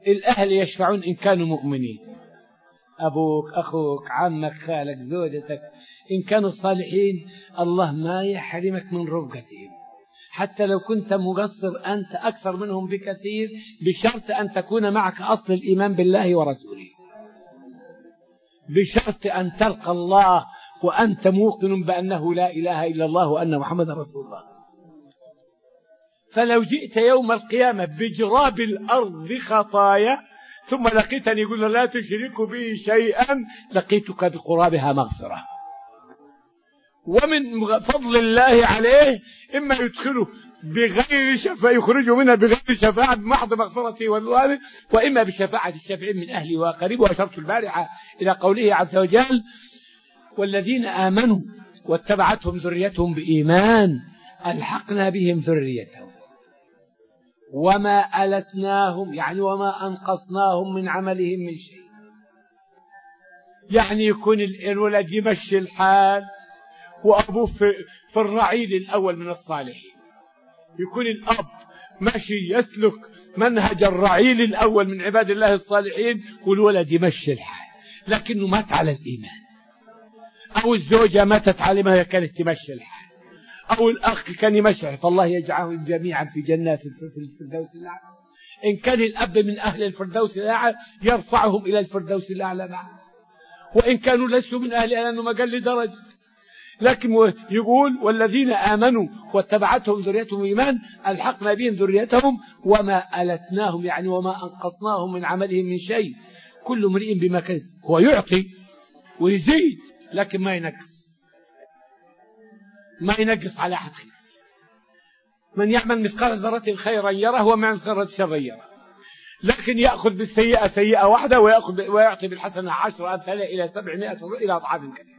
الأهل يشفعون إن كانوا مؤمنين، أبوك، أخوك، عمك، خالك، زوجتك، إن كانوا صالحين الله ما يحرمك من رفقتهم، حتى لو كنت مقصر أنت أكثر منهم بكثير، بشرط أن تكون معك أصل الإيمان بالله ورسوله، بشرط أن تلقى الله وأنت موقن بأنه لا إله إلا الله وأن محمد رسول الله. فلو جئت يوم القيامة بجراب الأرض خطايا ثم لقيتني يقول لا تشرك بي شيئا، لقيتك بقرابها مغفرة. ومن فضل الله عليه إما يدخله بغير شفاعة، يخرجه منها بغير شفاعة بمحض مغفرته والوالد، وإما بشفاعة الشافعين من أهله وقريبه. وأشرت البارحة إلى قوله عز وجل والذين آمنوا واتبعتهم ذريتهم بإيمان ألحقنا بهم ذريتهم وما ألتناهم، يعني وما أنقصناهم من عملهم من شيء. يعني يكون الولد يمشي الحال وأبوه في الرعيل الأول من الصالحين، يكون الأب ماشي يسلك منهج الرعيل الأول من عباد الله الصالحين والولد يمشي الحال لكنه مات على الإيمان، أو الزوجة ماتت على ما هي كانت تمشي الحال، أو الأخ كان يمشي، فالله يجعلهم جميعا في جنات في الفردوس الأعلى. إن كان الأب من أهل الفردوس الأعلى يرفعهم إلى الفردوس الأعلى معه، وإن كانوا ليسوا من أهلها لأنه أقل درجة. لكن يقول والذين آمنوا واتبعتهم ذريتهم إيمان ألحقنا بهم ذريتهم وما ألتناهم، يعني وما أنقصناهم من عملهم من شيء، كل امرئ بما كسب. هو يعطي ويزيد لكن ما ينقص على أحد خير. من يعمل مثقال ذرة خيرا يره ومن مثقال ذرة شرا يره. لكن يأخذ بالسيئة سيئة واحدة ويعطي بالحسنة 10 أمثالها إلى 700 إلى أضعاف كثيرة.